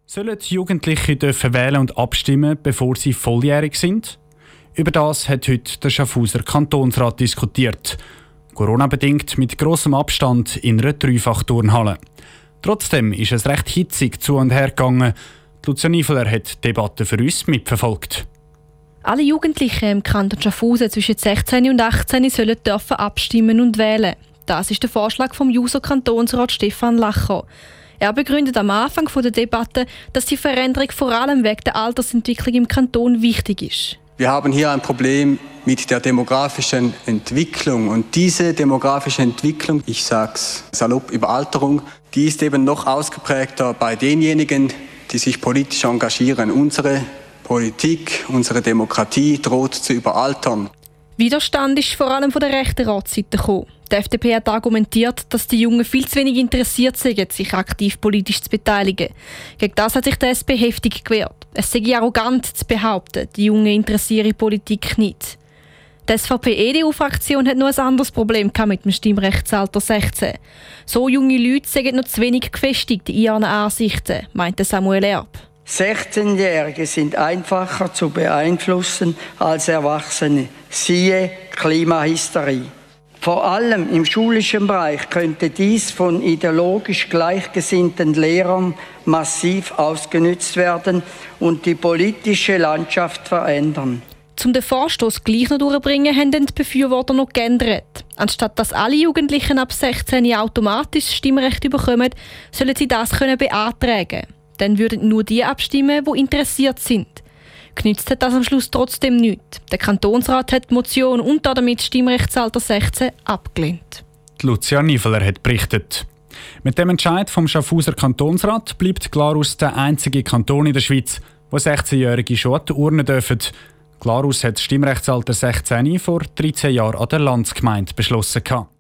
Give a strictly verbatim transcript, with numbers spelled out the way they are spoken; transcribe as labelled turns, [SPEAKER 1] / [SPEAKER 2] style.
[SPEAKER 1] Sollen Jugendliche dürfen wählen und abstimmen, bevor sie volljährig sind? Über das hat heute der Schaffhauser Kantonsrat diskutiert. Corona-bedingt mit grossem Abstand in einer Dreifachturnhalle. Trotzdem ist es recht hitzig zu und her gegangen. Lucia Niefeler hat die Debatte für uns mitverfolgt.
[SPEAKER 2] Alle Jugendlichen im Kanton Schaffhausen zwischen sechzehn und achtzehn sollen dürfen abstimmen und wählen. Das ist der Vorschlag vom Juso-Kantonsrat Stefan Lacher. Er begründet am Anfang der Debatte, dass die Veränderung vor allem wegen der Altersentwicklung im Kanton wichtig ist.
[SPEAKER 3] Wir haben hier ein Problem mit der demografischen Entwicklung. Und diese demografische Entwicklung, ich sage es salopp, Überalterung, die ist eben noch ausgeprägter bei denjenigen, die sich politisch engagieren. Unsere Politik, unsere Demokratie droht zu überaltern.
[SPEAKER 2] Widerstand ist vor allem von der rechten Ratsseite gekommen. Die F D P hat argumentiert, dass die Jungen viel zu wenig interessiert sind, sich aktiv politisch zu beteiligen. Gegen das hat sich die S P heftig gewehrt. Es sei arrogant zu behaupten, die Jungen interessieren Politik nicht. Die S V P-E D U-Fraktion hat noch ein anderes Problem mit dem Stimmrechtsalter sechzehn. So junge Leute sind noch zu wenig gefestigt in ihren Ansichten, meinte Samuel Erb.
[SPEAKER 4] sechzehnjährige sind einfacher zu beeinflussen als Erwachsene. Siehe Klimahysterie. Vor allem im schulischen Bereich könnte dies von ideologisch gleichgesinnten Lehrern massiv ausgenutzt werden und die politische Landschaft verändern.
[SPEAKER 2] Um den Vorstoss gleich noch durchzubringen, haben die Befürworter noch geändert. Anstatt dass alle Jugendlichen ab sechzehn automatisch das Stimmrecht bekommen, sollen sie das können beantragen. Dann würden nur die abstimmen, die interessiert sind. Genützt hat das am Schluss trotzdem nichts. Der Kantonsrat hat die Motion und damit das Stimmrechtsalter sechzehn abgelehnt.
[SPEAKER 1] Die Lucia Niefeler hat berichtet. Mit dem Entscheid vom Schaffhauser Kantonsrat bleibt Glarus der einzige Kanton in der Schweiz, wo sechzehnjährige schon an die Urne dürfen. Glarus hat das Stimmrechtsalter sechzehn vor dreizehn Jahren an der Landsgemeinde beschlossen.